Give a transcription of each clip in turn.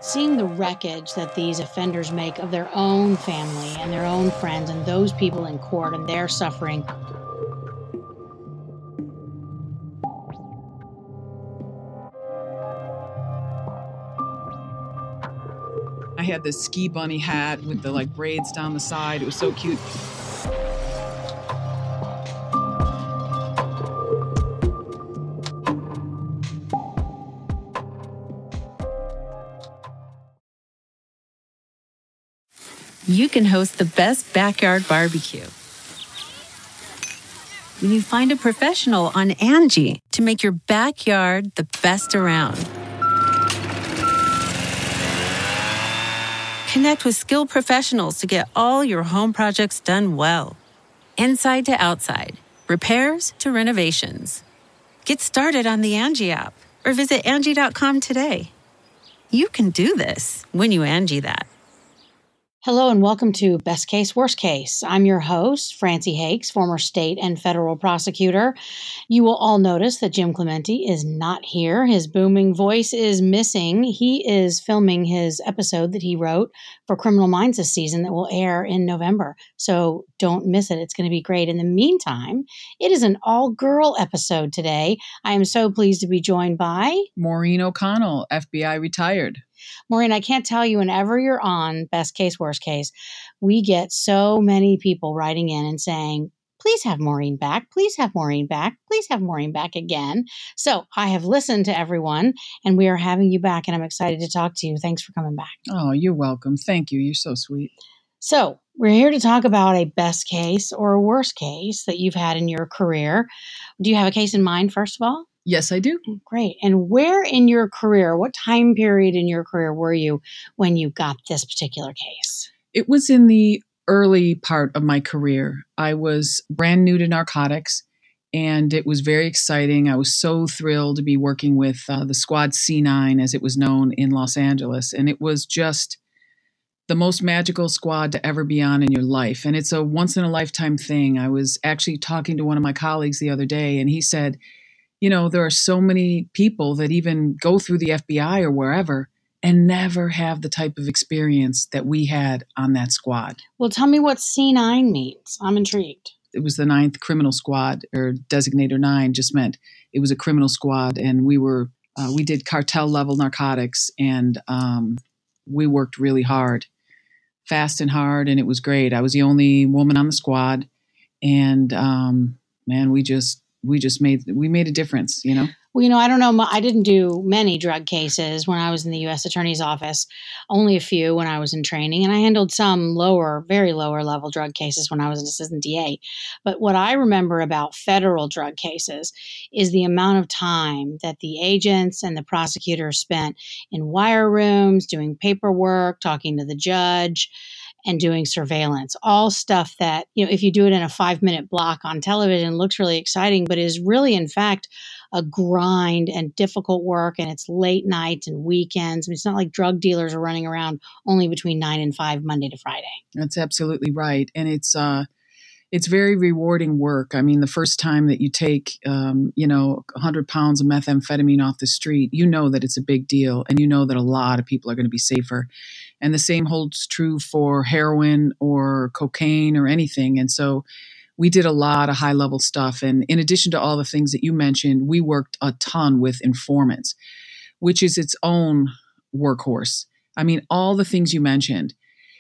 Seeing the wreckage that these offenders make of their own family and their own friends and those people in court and their suffering. I had this ski bunny hat with the braids down the side. It was so cute. You can host the best backyard barbecue when you find a professional on Angie to make your backyard the best around. Connect with skilled professionals to get all your home projects done well. Inside to outside, repairs to renovations. Get started on the Angie app or visit Angie.com today. You can do this when you Angie that. Hello and welcome to Best Case, Worst Case. I'm your host, Francie Hakes, former state and federal prosecutor. You will all notice that Jim Clemente is not here. His booming voice is missing. He is filming his episode that he wrote for Criminal Minds this season that will air in November. So don't miss it. It's going to be great. In the meantime, it is an all-girl episode today. I am so pleased to be joined by Maureen O'Connell, FBI retired. Maureen, I can't tell you, whenever you're on Best Case, Worst Case, we get so many people writing in and saying, please have Maureen back. Please have Maureen back. Please have Maureen back again. So I have listened to everyone and we are having you back and I'm excited to talk to you. Thanks for coming back. Oh, you're welcome. Thank you. You're so sweet. So we're here to talk about a best case or a worst case that you've had in your career. Do you have a case in mind, first of all? Yes, I do. Great. And where in your career, what time period in your career were you when you got this particular case? It was in the early part of my career. I was brand new to narcotics, and it was very exciting. I was so thrilled to be working with the Squad C9, as it was known in Los Angeles. And it was just the most magical squad to ever be on in your life. And it's a once-in-a-lifetime thing. I was actually talking to one of my colleagues the other day, and he said, you know, there are so many people that even go through the FBI or wherever and never have the type of experience that we had on that squad. Well, tell me what C9 means. I'm intrigued. It was the 9th Criminal Squad, or Designator 9 just meant it was a criminal squad. And we did cartel level narcotics, and we worked really hard, fast and hard. And it was great. I was the only woman on the squad. And man, we made a difference, you know? Well, I don't know. I didn't do many drug cases when I was in the U.S. Attorney's Office, only a few when I was in training. And I handled some very lower level drug cases when I was an assistant DA. But what I remember about federal drug cases is the amount of time that the agents and the prosecutors spent in wire rooms, doing paperwork, talking to the judge, and doing surveillance, all stuff that, if you do it in a 5-minute block on television, looks really exciting, but is really, in fact, a grind and difficult work. And it's late nights and weekends. I mean, it's not like drug dealers are running around only between 9 and 5, Monday to Friday. That's absolutely right. And it's very rewarding work. I mean, the first time that you take, 100 pounds of methamphetamine off the street, you know that it's a big deal. And you know that a lot of people are going to be safer. And the same holds true for heroin or cocaine or anything. And so we did a lot of high level stuff. And in addition to all the things that you mentioned, we worked a ton with informants, which is its own workhorse. I mean, all the things you mentioned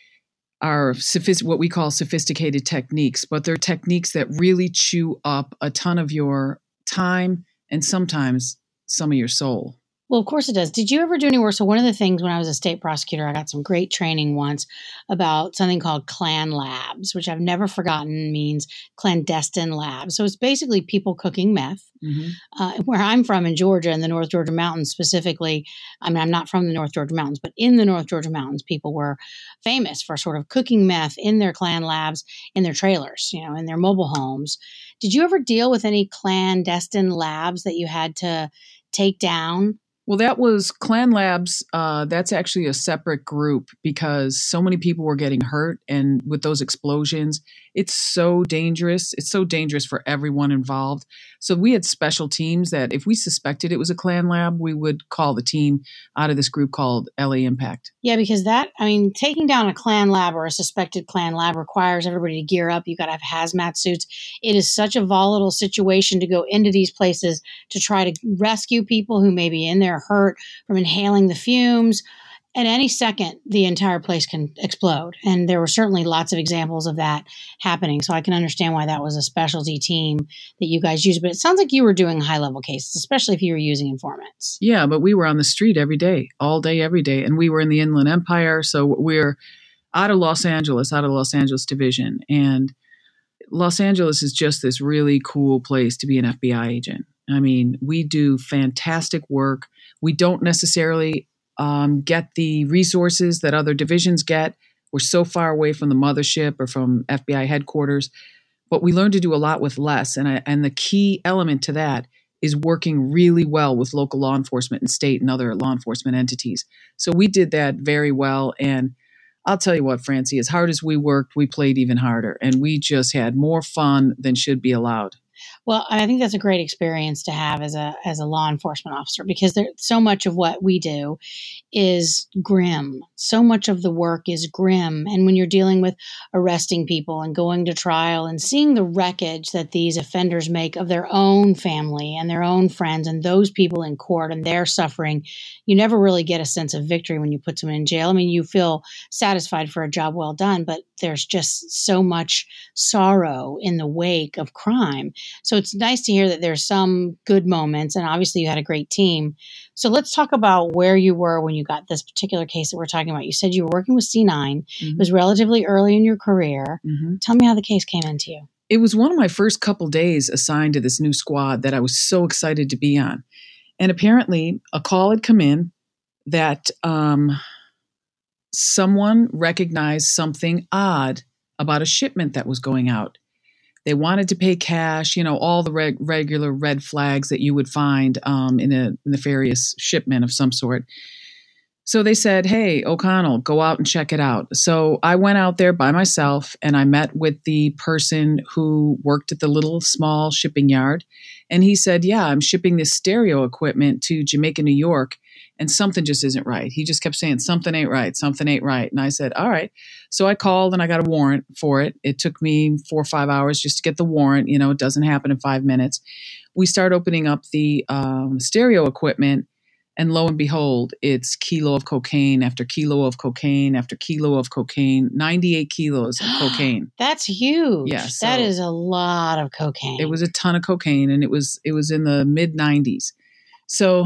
are what we call sophisticated techniques, but they're techniques that really chew up a ton of your time and sometimes some of your soul. Well, of course it does. Did you ever do any work? So one of the things when I was a state prosecutor, I got some great training once about something called Clan Labs, which I've never forgotten means clandestine labs. So it's basically people cooking meth. Mm-hmm. Where I'm from in Georgia, in the North Georgia Mountains specifically, I mean, I'm not from the North Georgia Mountains, but in the North Georgia Mountains, people were famous for sort of cooking meth in their Clan Labs, in their trailers, in their mobile homes. Did you ever deal with any clandestine labs that you had to take down Well, that was Clan Labs. That's actually a separate group because so many people were getting hurt. And with those explosions, it's so dangerous. It's so dangerous for everyone involved. So we had special teams that if we suspected it was a Clan Lab, we would call the team out of this group called LA Impact. Yeah, because taking down a Clan Lab or a suspected Clan Lab requires everybody to gear up. You got to have hazmat suits. It is such a volatile situation to go into these places to try to rescue people who may be in there hurt from inhaling the fumes. At any second, the entire place can explode. And there were certainly lots of examples of that happening. So I can understand why that was a specialty team that you guys used. But it sounds like you were doing high-level cases, especially if you were using informants. Yeah, but we were on the street every day, all day, every day. And we were in the Inland Empire. So we're out of Los Angeles Division. And Los Angeles is just this really cool place to be an FBI agent. I mean, we do fantastic work. We don't necessarily get the resources that other divisions get. We're so far away from the mothership or from FBI headquarters, but we learn to do a lot with less. And the key element to that is working really well with local law enforcement and state and other law enforcement entities. So we did that very well. And I'll tell you what, Francie, as hard as we worked, we played even harder. And we just had more fun than should be allowed. Well, I think that's a great experience to have as a law enforcement officer, because so much of what we do is grim. So much of the work is grim. And when you're dealing with arresting people and going to trial and seeing the wreckage that these offenders make of their own family and their own friends and those people in court and their suffering, you never really get a sense of victory when you put someone in jail. I mean, you feel satisfied for a job well done, but there's just so much sorrow in the wake of crime. So it's nice to hear that there's some good moments, and obviously you had a great team. So let's talk about where you were when you got this particular case that we're talking about. You said you were working with C9. Mm-hmm. It was relatively early in your career. Mm-hmm. Tell me how the case came into you. It was one of my first couple days assigned to this new squad that I was so excited to be on. And apparently a call had come in that someone recognized something odd about a shipment that was going out. They wanted to pay cash, all the regular red flags that you would find in a nefarious shipment of some sort. So they said, hey, O'Connell, go out and check it out. So I went out there by myself and I met with the person who worked at the little small shipping yard. And he said, yeah, I'm shipping this stereo equipment to Jamaica, New York, and something just isn't right. He just kept saying, something ain't right, something ain't right. And I said, all right. So I called and I got a warrant for it. It took me 4 or 5 hours just to get the warrant. It doesn't happen in 5 minutes. We start opening up the stereo equipment. And lo and behold, it's kilo of cocaine after kilo of cocaine after kilo of cocaine, 98 kilos of cocaine. That's huge. Yeah, so that is a lot of cocaine. It was a ton of cocaine, and it was in the mid 90s. So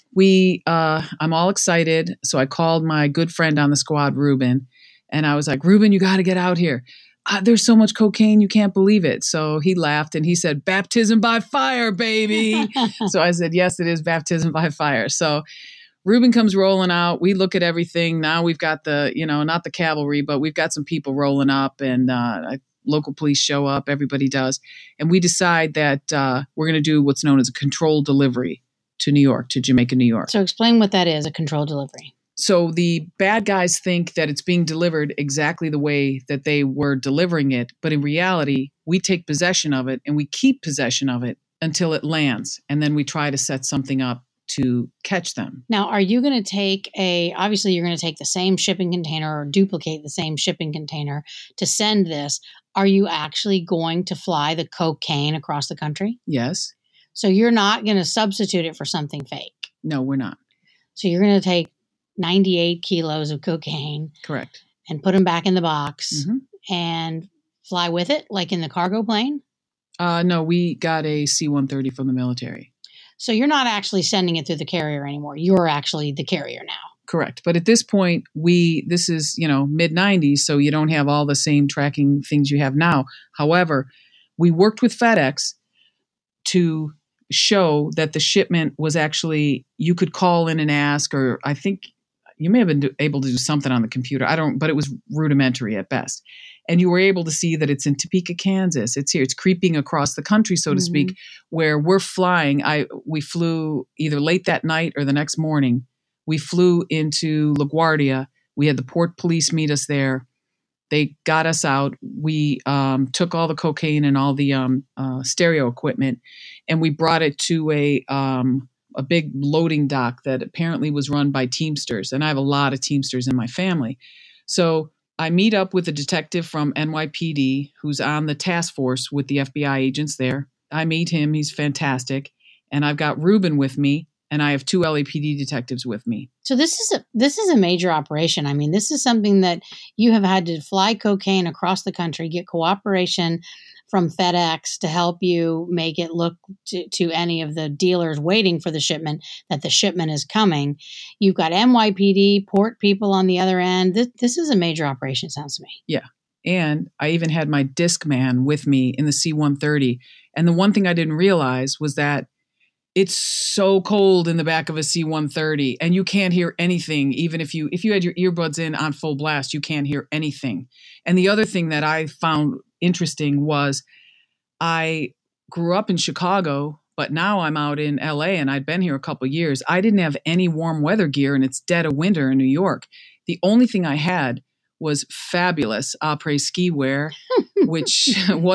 I'm all excited. So I called my good friend on the squad, Ruben, and I was like, Ruben, you got to get out here. There's so much cocaine, you can't believe it. So he laughed and he said, baptism by fire, baby. So I said, yes, it is baptism by fire. So Ruben comes rolling out. We look at everything. Now we've got the, not the cavalry, but we've got some people rolling up, and local police show up. Everybody does. And we decide that we're going to do what's known as a controlled delivery to New York, to Jamaica, New York. So explain what that is, a controlled delivery. So the bad guys think that it's being delivered exactly the way that they were delivering it. But in reality, we take possession of it and we keep possession of it until it lands. And then we try to set something up to catch them. Now, are you going to obviously you're going to take the same shipping container or duplicate the same shipping container to send this. Are you actually going to fly the cocaine across the country? Yes. So you're not going to substitute it for something fake? No, we're not. So you're going to take 98 kilos of cocaine. Correct. And put them back in the box and fly with it, like in the cargo plane? No, we got a C-130 from the military. So you're not actually sending it through the carrier anymore. You're actually the carrier now. Correct. But at this point, this is, mid 90s, so you don't have all the same tracking things you have now. However, we worked with FedEx to show that the shipment was actually, you could call in and ask, or I think you may have been able to do something on the computer. But it was rudimentary at best. And you were able to see that it's in Topeka, Kansas. It's here. It's creeping across the country, so to speak, where we're flying. We flew either late that night or the next morning. We flew into LaGuardia. We had the port police meet us there. They got us out. We took all the cocaine and all the stereo equipment, and we brought it to a big loading dock that apparently was run by Teamsters. And I have a lot of Teamsters in my family. So I meet up with a detective from NYPD who's on the task force with the FBI agents there. I meet him. He's fantastic. And I've got Ruben with me, and I have 2 LAPD detectives with me. So this is a major operation. I mean, this is something that you have had to fly cocaine across the country, get cooperation from FedEx to help you make it look to any of the dealers waiting for the shipment that the shipment is coming. You've got NYPD, port people on the other end. This is a major operation, it sounds to me. Yeah. And I even had my disc man with me in the C-130. And the one thing I didn't realize was that it's so cold in the back of a C-130 and you can't hear anything. Even if you had your earbuds in on full blast, you can't hear anything. And the other thing that I found interesting was I grew up in Chicago, but now I'm out in LA and I'd been here a couple of years. I didn't have any warm weather gear and it's dead of winter in New York. The only thing I had was fabulous après ski wear, which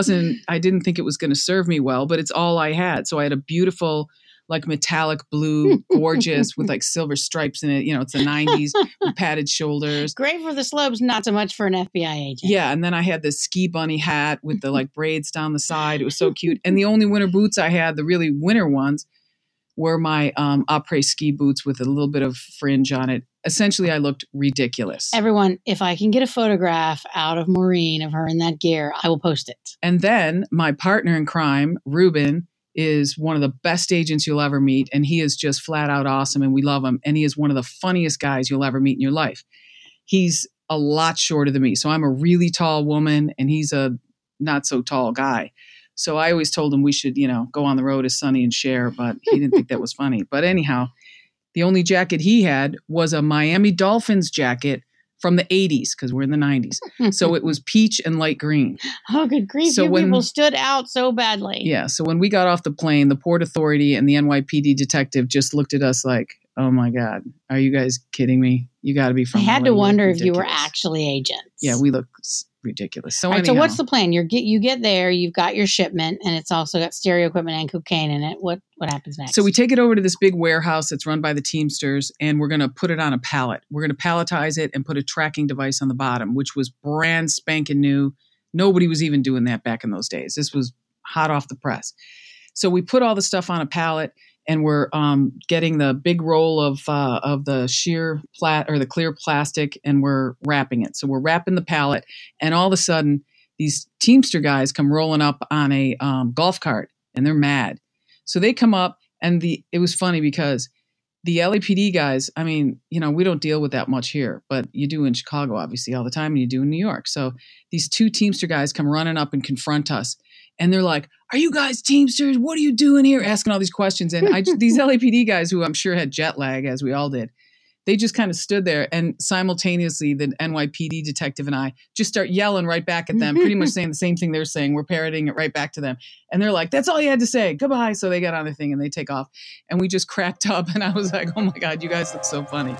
I didn't think it was going to serve me well, but it's all I had. So I had a beautiful, like metallic blue, gorgeous with like silver stripes in it. You know, it's the 90s with padded shoulders. Great for the slopes, not so much for an FBI agent. Yeah. And then I had this ski bunny hat with the like braids down the side. It was so cute. And the only winter boots I had, the really winter ones, were my après ski boots with a little bit of fringe on it. Essentially, I looked ridiculous. Everyone, if I can get a photograph out of Maureen of her in that gear, I will post it. And then my partner in crime, Ruben, is one of the best agents you'll ever meet. And he is just flat out awesome. And we love him. And he is one of the funniest guys you'll ever meet in your life. He's a lot shorter than me. So I'm a really tall woman and he's a not so tall guy. So I always told him we should, go on the road as Sonny and Cher, but he didn't think that was funny. But anyhow, the only jacket he had was a Miami Dolphins jacket from the 80s, because we're in the 90s. So it was peach and light green. Oh, good grief. So people stood out so badly. Yeah. So when we got off the plane, the Port Authority and the NYPD detective just looked at us like, oh my God, are you guys kidding me? You got to be from I had LA. to wonder if you were actually agents. Yeah, we look ridiculous. So, all right, so what's the plan? You get there, you've got your shipment, and it's also got stereo equipment and cocaine in it. What happens next? So we take it over to this big warehouse that's run by the Teamsters, and we're going to put it on a pallet. We're going to palletize it and put a tracking device on the bottom, which was brand spanking new. Nobody was even doing that back in those days. This was hot off the press. So we put all the stuff on a pallet, and we're getting the big roll of the sheer or the clear plastic, and we're wrapping it. So we're wrapping the pallet, and all of a sudden, these Teamster guys come rolling up on a golf cart, and they're mad. So they come up, and it was funny because the LAPD guys, I mean, we don't deal with that much here, but you do in Chicago, obviously, all the time, and you do in New York. So these 2 Teamster guys come running up and confront us. And they're like, are you guys Teamsters? What are you doing here? Asking all these questions. And these LAPD guys who I'm sure had jet lag, as we all did, they just kind of stood there. And simultaneously, the NYPD detective and I just start yelling right back at them, pretty much saying the same thing they're saying. We're parroting it right back to them. And they're like, that's all you had to say. Goodbye. So they got on their thing and they take off. And we just cracked up. And I was like, oh my God, you guys look so funny.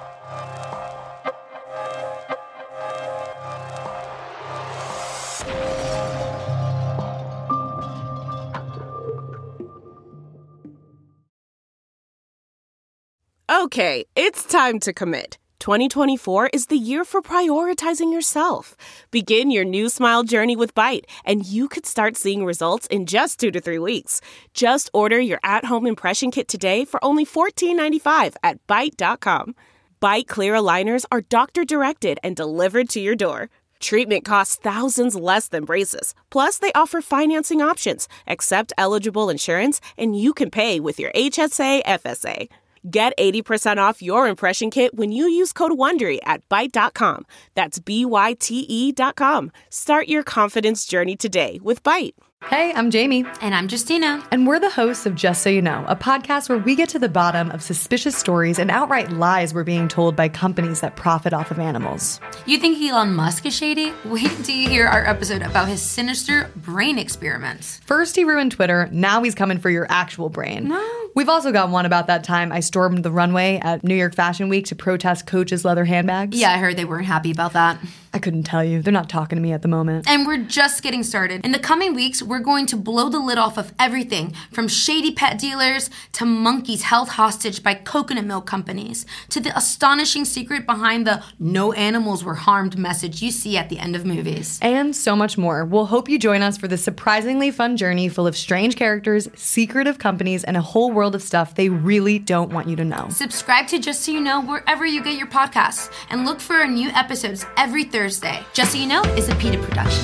Okay, it's time to commit. 2024 is the year for prioritizing yourself. Begin your new smile journey with Byte, and you could start seeing results in just 2 to 3 weeks. Just order your at-home impression kit today for only $14.95 at Byte.com. Byte Clear aligners are doctor-directed and delivered to your door. Treatment costs thousands less than braces. Plus, they offer financing options, accept eligible insurance, and you can pay with your HSA FSA. Get 80% off your impression kit when you use code WONDERY at Byte.com. That's BYTE.com. Start your confidence journey today with Byte. Hey, I'm Jamie. And I'm Justina. And we're the hosts of Just So You Know, a podcast where we get to the bottom of suspicious stories and outright lies we're being told by companies that profit off of animals. You think Elon Musk is shady? Wait till you hear our episode about his sinister brain experiments. First he ruined Twitter, now he's coming for your actual brain. No. We've also got one about that time I stormed the runway at New York Fashion Week to protest Coach's leather handbags. Yeah, I heard they weren't happy about that. I couldn't tell you. They're not talking to me at the moment. And we're just getting started. In the coming weeks, we're going to blow the lid off of everything from shady pet dealers to monkeys held hostage by coconut milk companies to the astonishing secret behind the "no animals were harmed" message you see at the end of movies. And so much more. We'll hope you join us for this surprisingly fun journey full of strange characters, secretive companies, and a whole world of stuff they really don't want you to know. Subscribe to Just So You Know wherever you get your podcasts and look for our new episodes every Thursday. Just So You Know is a PETA production.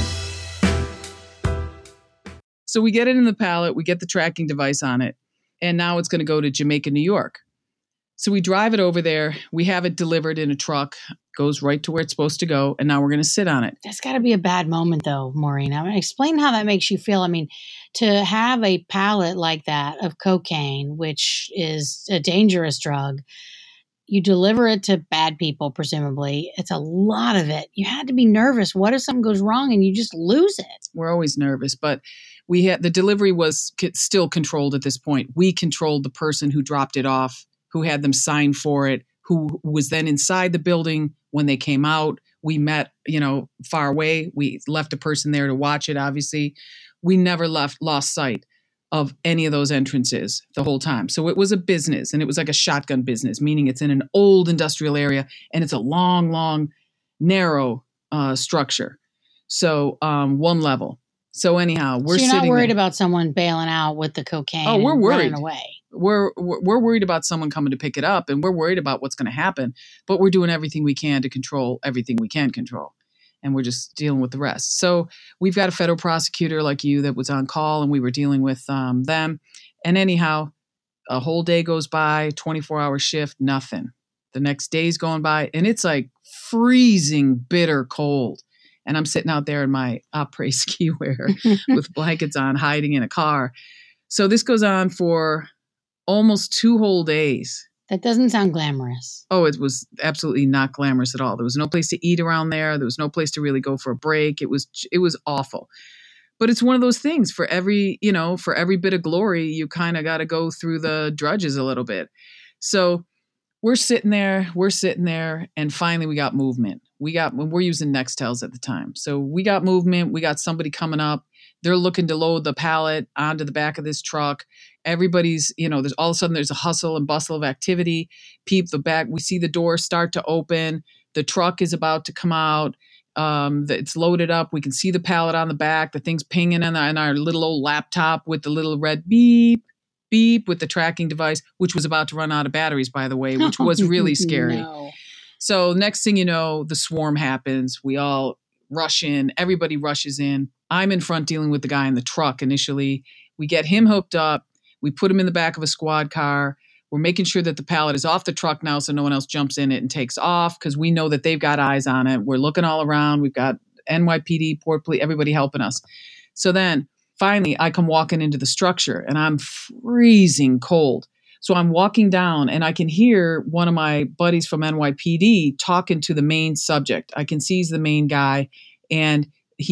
So we get it in the pallet, we get the tracking device on it, and now it's going to go to Jamaica, New York. So we drive it over there, we have it delivered in a truck, goes right to where it's supposed to go, and now we're going to sit on it. That's got to be a bad moment, though, Maureen. I mean, explain how that makes you feel. I mean, to have a pallet like that of cocaine, which is a dangerous drug, you deliver it to bad people, presumably. It's a lot of it. You had to be nervous. What if something goes wrong and you just lose it? We're always nervous, but the delivery was still controlled at this point. We controlled the person who dropped it off, who had them sign for it, who was then inside the building when they came out. We met, far away. We left a person there to watch it, obviously. We never lost sight of any of those entrances the whole time. So it was a business, and it was like a shotgun business, meaning it's in an old industrial area, and it's a long, long, narrow structure. So one level. So anyhow, we're you're not worried there. about someone bailing out with the cocaine. Oh, we're and worried. running away. We're worried about someone coming to pick it up, and we're worried about what's going to happen. But we're doing everything we can to control everything we can control, and we're just dealing with the rest. So we've got a federal prosecutor like you that was on call, and we were dealing with them. And anyhow, a whole day goes by, 24-hour shift, nothing. The next day's going by, and it's like freezing, bitter cold. And I'm sitting out there in my après ski wear with blankets on, hiding in a car. So this goes on for almost 2 whole days. That doesn't sound glamorous. Oh, it was absolutely not glamorous at all. There was no place to eat around there. There was no place to really go for a break. It was awful. But it's one of those things. For every bit of glory, you kind of got to go through the drudges a little bit. So we're sitting there, and finally we got movement. We're using Nextels at the time. So we got movement. We got somebody coming up. They're looking to load the pallet onto the back of this truck. Everybody's, there's all of a sudden there's a hustle and bustle of activity. We see the door start to open. The truck is about to come out. It's loaded up. We can see the pallet on the back. The thing's pinging on our little old laptop with the little red beep, beep with the tracking device, which was about to run out of batteries, by the way, which was really scary. No. So next thing you know, the swarm happens. We all rush in. Everybody rushes in. I'm in front dealing with the guy in the truck initially. We get him hooked up. We put him in the back of a squad car. We're making sure that the pallet is off the truck now so no one else jumps in it and takes off because we know that they've got eyes on it. We're looking all around. We've got NYPD, Port Police, everybody helping us. So then finally I come walking into the structure and I'm freezing cold. So I'm walking down and I can hear one of my buddies from NYPD talking to the main subject. I can see he's the main guy and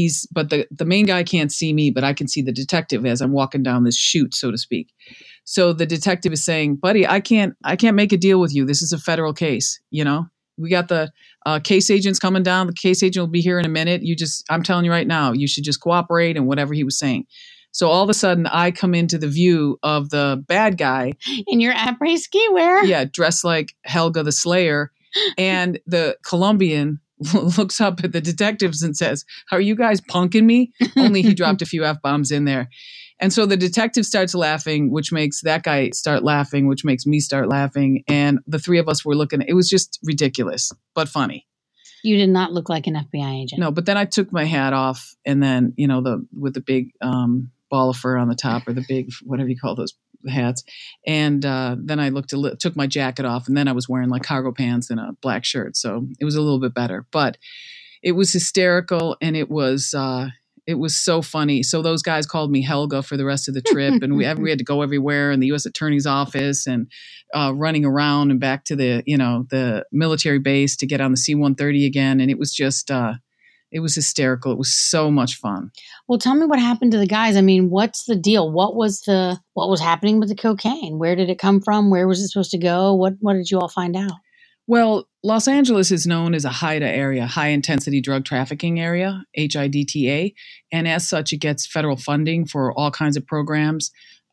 the main guy can't see me, but I can see the detective as I'm walking down this chute, so to speak. So the detective is saying, buddy, I can't make a deal with you. This is a federal case. We got the case agents coming down. The case agent will be here in a minute. I'm telling you right now, you should just cooperate and whatever he was saying. So all of a sudden I come into the view of the bad guy. In your après ski wear? Yeah, dressed like Helga the Slayer. And the Colombian looks up at the detectives and says, "Are you guys punking me?" Only he dropped a few F-bombs in there. And so the detective starts laughing, which makes that guy start laughing, which makes me start laughing. And the three of us were looking. It was just ridiculous, but funny. You did not look like an FBI agent. No, but then I took my hat off and then, with the big ball of fur on the top or the big, whatever you call those hats. And then I took my jacket off and then I was wearing like cargo pants and a black shirt. So it was a little bit better, but it was hysterical and it was It was so funny. So those guys called me Helga for the rest of the trip, and we had to go everywhere in the U.S. Attorney's office and running around and back to the military base to get on the C-130 again. And it was just it was hysterical. It was so much fun. Well, tell me what happened to the guys. I mean, what's the deal? What was happening with the cocaine? Where did it come from? Where was it supposed to go? What did you all find out? Well, Los Angeles is known as a HIDTA area, high intensity drug trafficking area, HIDTA. And as such, it gets federal funding for all kinds of programs.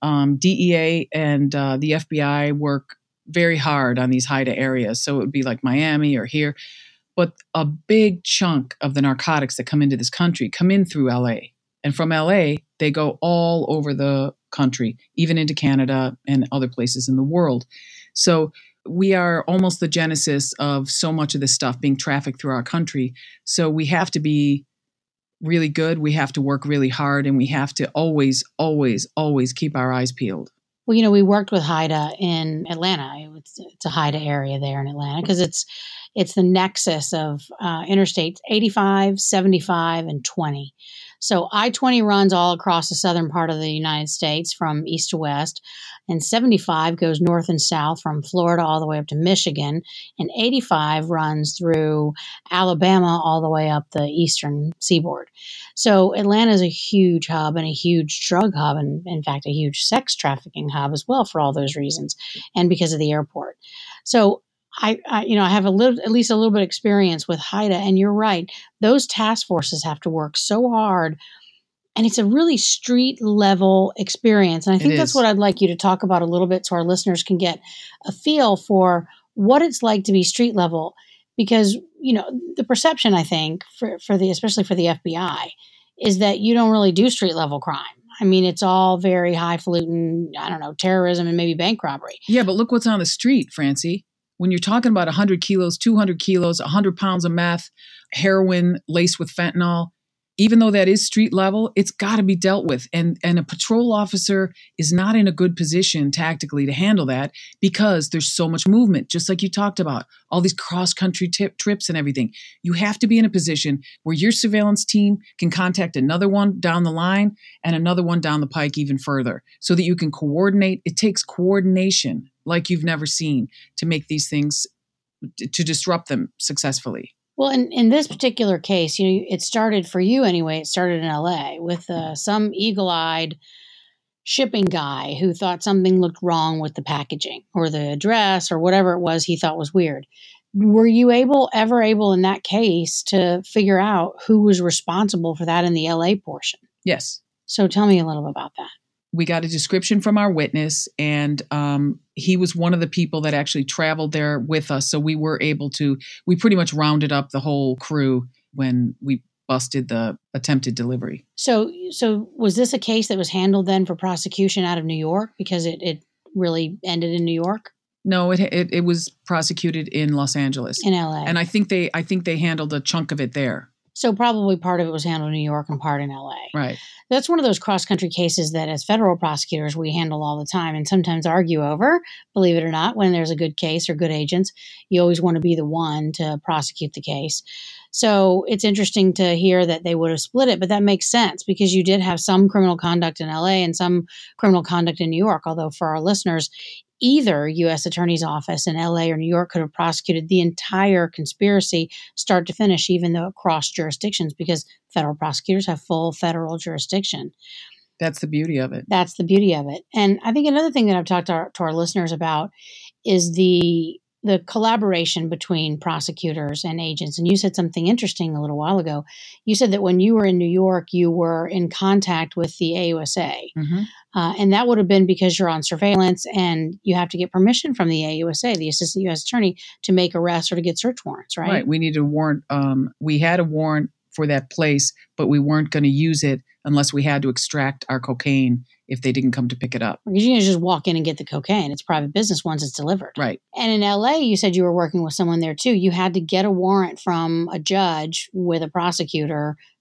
DEA and the FBI work very hard on these HIDTA areas. So it would be like Miami or here. But a big chunk of the narcotics that come into this country come in through LA. And from LA, they go all over the country, even into Canada and other places in the world. So we are almost the genesis of so much of this stuff being trafficked through our country. So we have to be really good. We have to work really hard, and we have to always, always, always keep our eyes peeled. Well, we worked with HIDTA in Atlanta. It's a HIDTA area there in Atlanta because it's the nexus of interstates 85, 75, and 20. So I-20 runs all across the southern part of the United States from east to west, and 75 goes north and south from Florida all the way up to Michigan, and 85 runs through Alabama all the way up the eastern seaboard. So Atlanta is a huge hub and a huge drug hub, and in fact, a huge sex trafficking hub as well for all those reasons, and because of the airport. So I have at least a little bit of experience with HIDTA, and you're right. Those task forces have to work so hard, and it's a really street level experience. And I think that's what I'd like you to talk about a little bit so our listeners can get a feel for what it's like to be street level. Because, the perception, I think, especially for the FBI, is that you don't really do street level crime. I mean, it's all very highfalutin, terrorism and maybe bank robbery. Yeah, but look what's on the street, Francie. When you're talking about 100 kilos, 200 kilos, 100 pounds of meth, heroin laced with fentanyl, even though that is street level, it's got to be dealt with. And a patrol officer is not in a good position tactically to handle that because there's so much movement, just like you talked about, all these cross-country trips and everything. You have to be in a position where your surveillance team can contact another one down the line and another one down the pike even further so that you can coordinate. It takes coordination like you've never seen to make these things, to disrupt them successfully. Well, in this particular case, it started for you anyway. It started in LA with some eagle-eyed shipping guy who thought something looked wrong with the packaging or the address or whatever it was he thought was weird. Were you ever able in that case to figure out who was responsible for that in the LA portion? Yes. So tell me a little bit about that. We got a description from our witness, and he was one of the people that actually traveled there with us. So we pretty much rounded up the whole crew when we busted the attempted delivery. So was this a case that was handled then for prosecution out of New York because it really ended in New York? No, it was prosecuted in Los Angeles. In LA. And I think they handled a chunk of it there. So probably part of it was handled in New York and part in LA. Right. That's one of those cross-country cases that as federal prosecutors we handle all the time and sometimes argue over, believe it or not, when there's a good case or good agents. You always want to be the one to prosecute the case. So it's interesting to hear that they would have split it, but that makes sense because you did have some criminal conduct in LA and some criminal conduct in New York, although for our listeners, either U.S. Attorney's Office in L.A. or New York could have prosecuted the entire conspiracy start to finish, even though across jurisdictions, because federal prosecutors have full federal jurisdiction. That's the beauty of it. That's the beauty of it. And I think another thing that I've talked to our listeners about is the collaboration between prosecutors and agents. And you said something interesting a little while ago. You said that when you were in New York, you were in contact with the AUSA. Mm-hmm. And that would have been because you're on surveillance and you have to get permission from the AUSA, the Assistant U.S. Attorney, to make arrests or to get search warrants, right? Right. We needed a warrant. We had a warrant for that place, but we weren't going to use it unless we had to extract our cocaine if they didn't come to pick it up. Because you can just walk in and get the cocaine. It's private business once it's delivered. Right. And in LA, you said you were working with someone there too. You had to get a warrant from a judge with a prosecutor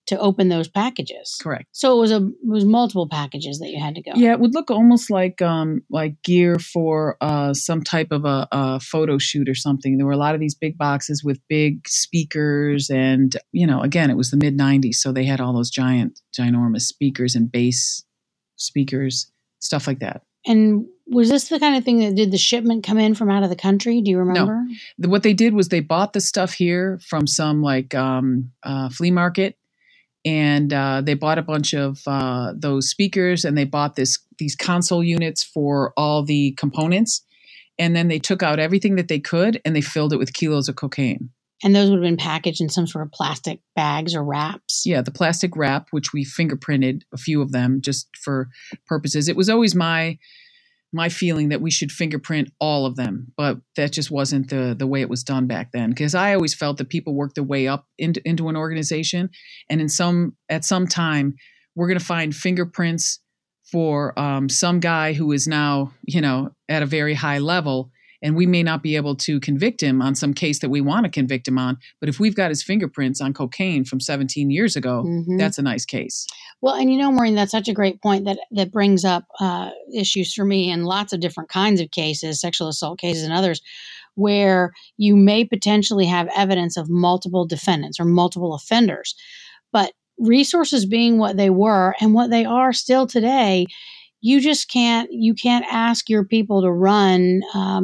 to open those packages. Correct. So it was multiple packages that you had to go. Yeah, it would look almost like gear for some type of a photo shoot or something. There were a lot of these big boxes with big speakers, and again, it was the mid '90s, so they had all those ginormous speakers and bass speakers, stuff like that. And was this the kind of thing that did the shipment come in from out of the country? Do you remember? No. What they did was they bought the stuff here from some flea market, and they bought a bunch of those speakers, and they bought these console units for all the components, and then they took out everything that they could, and they filled it with kilos of cocaine. And those would have been packaged in some sort of plastic bags or wraps. Yeah, the plastic wrap, which we fingerprinted a few of them just for purposes. It was always my feeling that we should fingerprint all of them, but that just wasn't the way it was done back then. Because I always felt that people worked their way up into an organization, and at some time we're going to find fingerprints for some guy who is now at a very high level. And we may not be able to convict him on some case that we want to convict him on. But if we've got his fingerprints on cocaine from 17 years ago, that's a nice case. Well, and Maureen, that's such a great point that brings up issues for me in lots of different kinds of cases, sexual assault cases and others, where you may potentially have evidence of multiple defendants or multiple offenders. But resources being what they were and what they are still today, you can't ask your people to run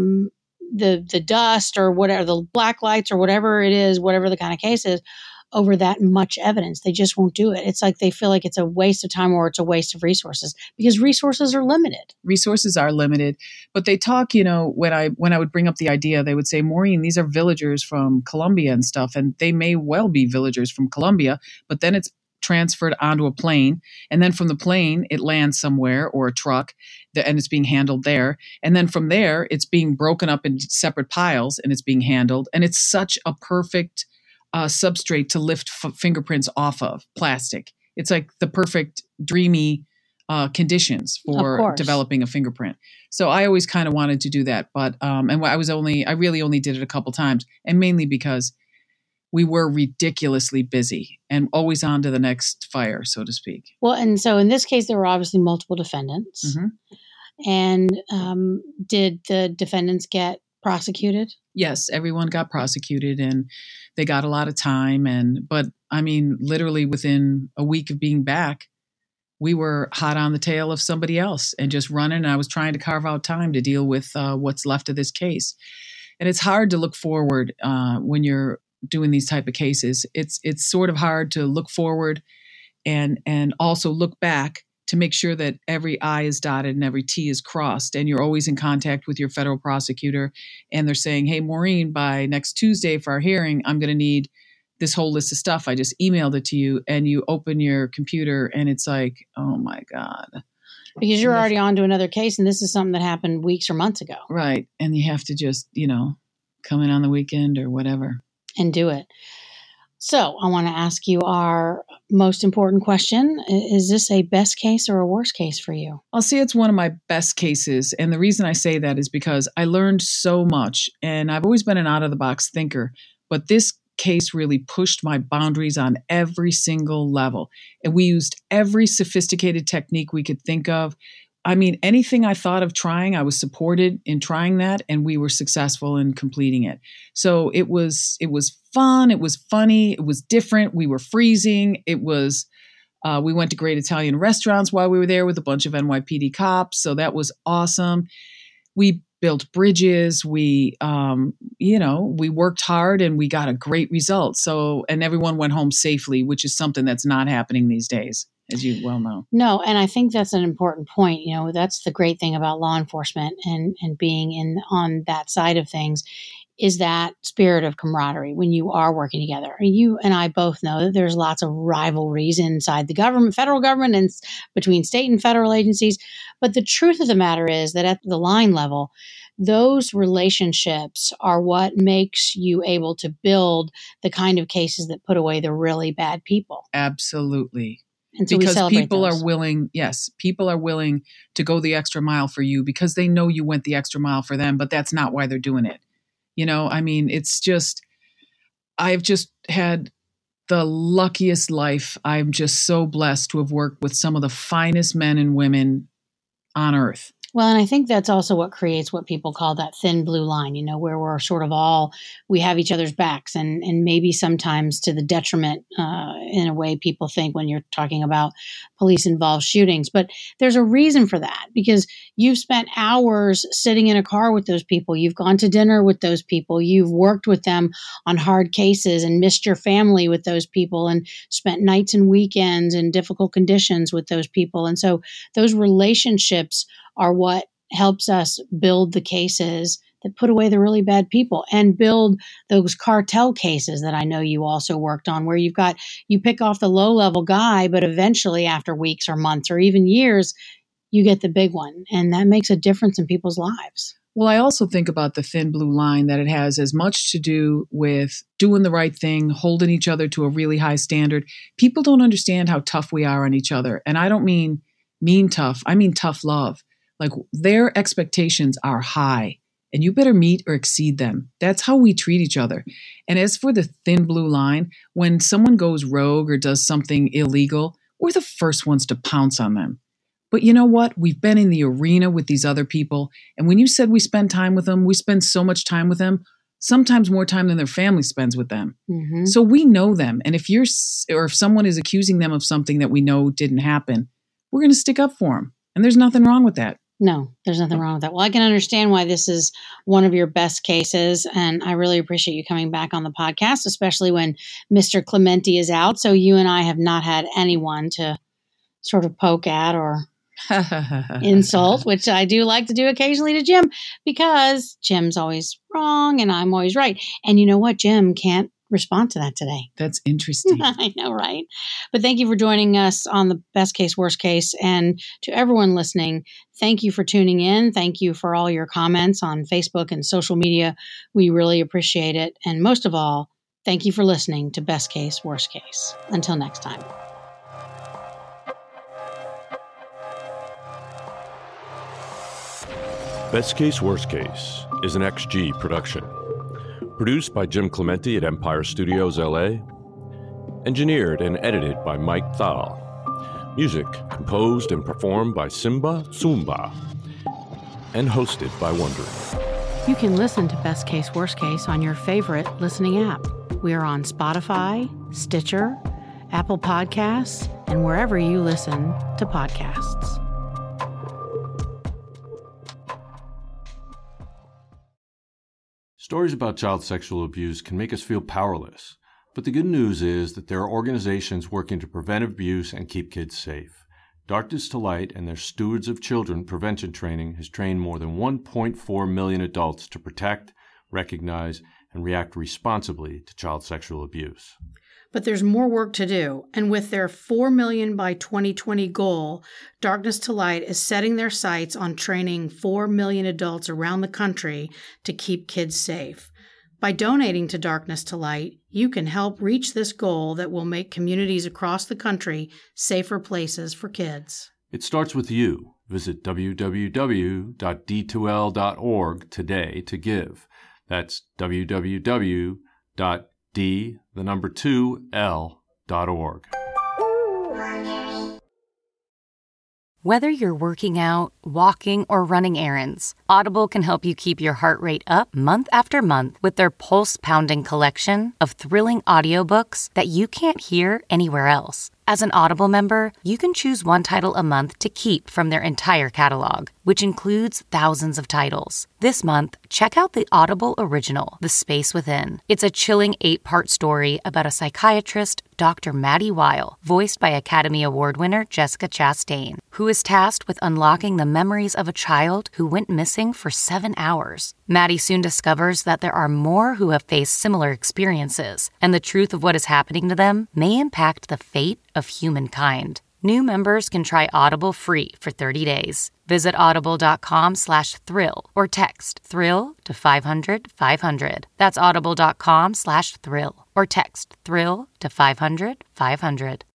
the dust or whatever, the black lights or whatever it is, whatever the kind of case is, over that much evidence. They just won't do it. It's like they feel like it's a waste of time or it's a waste of resources because resources are limited. Resources are limited, but they talk, when I would bring up the idea, they would say, Maureen, these are villagers from Colombia and stuff, and they may well be villagers from Colombia, but then it's transferred onto a plane, and then from the plane it lands somewhere, or a truck, and it's being handled there, and then from there it's being broken up into separate piles and it's being handled, and it's such a perfect substrate to lift fingerprints off of plastic. It's like the perfect dreamy conditions for developing a fingerprint. So I always kind of wanted to do that, but I really only did it a couple times, and mainly because we were ridiculously busy and always on to the next fire, so to speak. Well, and so in this case, there were obviously multiple defendants. Mm-hmm. And did the defendants get prosecuted? Yes, everyone got prosecuted, and they got a lot of time. But I mean, literally within a week of being back, we were hot on the tail of somebody else and just running. And I was trying to carve out time to deal with what's left of this case. And it's hard to look forward when you're doing these type of cases. It's sort of hard to look forward and also look back to make sure that every I is dotted and every T is crossed, and you're always in contact with your federal prosecutor, and they're saying, hey, Maureen, by next Tuesday for our hearing, I'm going to need this whole list of stuff. I just emailed it to you, and you open your computer and it's like, oh my God. Because you're already on to another case, and this is something that happened weeks or months ago. Right. And you have to just, come in on the weekend or whatever. And do it. So I want to ask you our most important question. Is this a best case or a worst case for you? I'll say it's one of my best cases. And the reason I say that is because I learned so much, and I've always been an out-of-the-box thinker. But this case really pushed my boundaries on every single level. And we used every sophisticated technique we could think of. I mean, anything I thought of trying, I was supported in trying that, and we were successful in completing it. So it was fun. It was funny. It was different. We were freezing. It was, we went to great Italian restaurants while we were there with a bunch of NYPD cops. So that was awesome. We built bridges. We worked hard, and we got a great result. So, and everyone went home safely, which is something that's not happening these days, as you well know. No, and I think that's an important point. That's the great thing about law enforcement and being on that side of things, is that spirit of camaraderie when you are working together. You and I both know that there's lots of rivalries inside the government, federal government, and between state and federal agencies. But the truth of the matter is that at the line level, those relationships are what makes you able to build the kind of cases that put away the really bad people. Absolutely. And so because people those. are willing to go the extra mile for you because they know you went the extra mile for them, but that's not why they're doing it. It's just, I've just had the luckiest life. I'm just so blessed to have worked with some of the finest men and women on earth. Well, and I think that's also what creates what people call that thin blue line, where we're sort of we have each other's backs and maybe sometimes to the detriment in a way people think when you're talking about police involved shootings. But there's a reason for that, because you've spent hours sitting in a car with those people. You've gone to dinner with those people. You've worked with them on hard cases and missed your family with those people and spent nights and weekends in difficult conditions with those people. And so those relationships are what helps us build the cases that put away the really bad people and build those cartel cases that I know you also worked on, where you pick off the low level guy, but eventually after weeks or months or even years, you get the big one. And that makes a difference in people's lives. Well, I also think about the thin blue line, that it has as much to do with doing the right thing, holding each other to a really high standard. People don't understand how tough we are on each other. And I don't mean tough. I mean tough love. Like, their expectations are high and you better meet or exceed them. That's how we treat each other. And as for the thin blue line, when someone goes rogue or does something illegal, we're the first ones to pounce on them. But you know what? We've been in the arena with these other people. And when you said we spend time with them, we spend so much time with them, sometimes more time than their family spends with them. Mm-hmm. So we know them. And if someone is accusing them of something that we know didn't happen, we're going to stick up for them. And there's nothing wrong with that. No, there's nothing wrong with that. Well, I can understand why this is one of your best cases, and I really appreciate you coming back on the podcast, especially when Mr. Clementi is out. So you and I have not had anyone to sort of poke at or insult, which I do like to do occasionally to Jim, because Jim's always wrong and I'm always right. And you know what? Jim can't respond to that today. That's interesting. I know, right? But thank you for joining us on the Best Case, Worst Case. And to everyone listening, thank you for tuning in. Thank you for all your comments on Facebook and social media. We really appreciate it. And most of all, thank you for listening to Best Case, Worst Case. Until next time. Best Case, Worst Case is an XG production. Produced by Jim Clementi at Empire Studios, LA. Engineered and edited by Mike Thal. Music composed and performed by Simba Tsumba. And hosted by Wondery. You can listen to Best Case, Worst Case on your favorite listening app. We are on Spotify, Stitcher, Apple Podcasts, and wherever you listen to podcasts. Stories about child sexual abuse can make us feel powerless, but the good news is that there are organizations working to prevent abuse and keep kids safe. Darkness to Light and their Stewards of Children prevention training has trained more than 1.4 million adults to protect, recognize, and react responsibly to child sexual abuse. But there's more work to do, and with their 4 million by 2020 goal, Darkness to Light is setting their sights on training 4 million adults around the country to keep kids safe. By donating to Darkness to Light, you can help reach this goal that will make communities across the country safer places for kids. It starts with you. Visit www.d2l.org today to give. That's www.d2l.org. Whether you're working out, walking, or running errands, Audible can help you keep your heart rate up month after month with their pulse-pounding collection of thrilling audiobooks that you can't hear anywhere else. As an Audible member, you can choose one title a month to keep from their entire catalog, which includes thousands of titles. This month, check out the Audible original, The Space Within. It's a chilling 8-part story about a psychiatrist, Dr. Maddie Weil, voiced by Academy Award winner Jessica Chastain, who is tasked with unlocking the memories of a child who went missing for 7 hours. Maddie soon discovers that there are more who have faced similar experiences, and the truth of what is happening to them may impact the fate of humankind. New members can try Audible free for 30 days. Visit audible.com/thrill or text thrill to 500-500. That's audible.com/thrill or text thrill to 500-500.